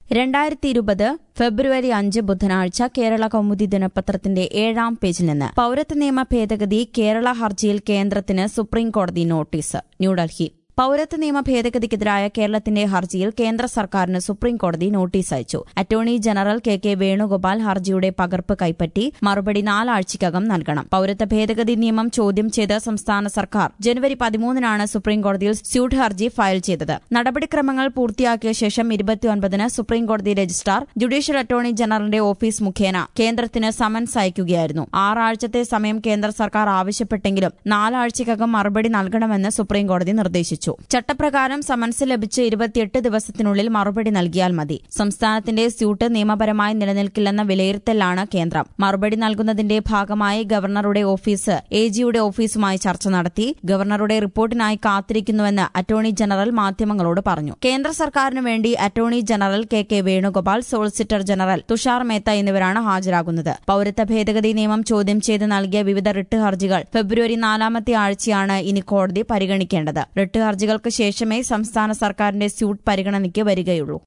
2020 ഫെബ്രുവരി 5 ബുധനാഴ്ച കേരള കൗമുദി ദിനപത്രത്തിന്റെ 7-ാം പേജിൽ നിന്ന് പൌരത്വ നിയമ ഭേദഗതി കേരള ഹർജിയിൽ കേന്ദ്രത്തിന് സുപ്രീംകോടതി നോട്ടീസ്. ന്യൂഡൽഹി. പൌരത്വ നിയമ ഭേദഗതിക്കെതിരായ കേരളത്തിന്റെ ഹർജിയിൽ കേന്ദ്ര സർക്കാരിന് സുപ്രീംകോടതി നോട്ടീസ് അയച്ചു. അറ്റോർണി ജനറൽ കെ വേണുഗോപാൽ ഹർജിയുടെ പകർപ്പ് കൈപ്പറ്റി മറുപടി 4 ആഴ്ചയ്ക്കകം നൽകണം. പൌരത്വ ഭേദഗതി നിയമം ചോദ്യം ചെയ്ത് സംസ്ഥാന സർക്കാർ ജനുവരി 13-നാണ് സുപ്രീംകോടതിയിൽ സ്യൂട്ട് ഹർജി ഫയൽ ചെയ്തത്. നടപടിക്രമങ്ങൾ പൂർത്തിയാക്കിയ ശേഷം 29-ന് സുപ്രീംകോടതി രജിസ്ട്രാർ ജുഡീഷ്യൽ അറ്റോർണി ജനറലിന്റെ ഓഫീസ് മുഖേന കേന്ദ്രത്തിന് സമൻസ് അയക്കുകയായിരുന്നു. 6 ആഴ്ചത്തെ സമയം കേന്ദ്ര സർക്കാർ ആവശ്യപ്പെട്ടെങ്കിലും 4 ആഴ്ചയ്ക്കകം മറുപടി നൽകണമെന്ന് സുപ്രീംകോടതി നിർദ്ദേശിച്ചു. ചട്ടപ്രകാരം സമൻസ് ലഭിച്ച് 28 ദിവസത്തിനുള്ളിൽ മറുപടി നൽകിയാൽ മതി. സംസ്ഥാനത്തിന്റെ സ്യൂട്ട് നിയമപരമായി നിലനിൽക്കില്ലെന്ന വിലയിരുത്തലാണ് കേന്ദ്രം. മറുപടി നൽകുന്നതിന്റെ ഭാഗമായി ഗവർണറുടെ ഓഫീസ് എജിയുടെ ഓഫീസുമായി ചർച്ച നടത്തി. ഗവർണറുടെ റിപ്പോർട്ടിനായി കാത്തിരിക്കുന്നുവെന്ന് അറ്റോർണി ജനറൽ മാധ്യമങ്ങളോട് പറഞ്ഞു. കേന്ദ്ര സർക്കാരിനു വേണ്ടി attorney general K Venugopal, solicitor general Tushar Mehta എന്നിവരാണ് ഹാജരാകുന്നത്. പൌരത്വ ഭേദഗതി നിയമം ചോദ്യം ചെയ്ത് നൽകിയ വിവിധ റിട്ട് ഹർജികൾ ഫെബ്രുവരി 4-ാമത്തെ ആഴ്ചയാണ് ഇനി കോടതി പരിഗണിക്കേണ്ടത്. റിട്ട് ഹർജികൾക്ക് ശേഷമേ സംസ്ഥാന സർക്കാരിന്റെ സ്യൂട്ട് പരിഗണനയ്ക്ക് വരികയുള്ളൂ.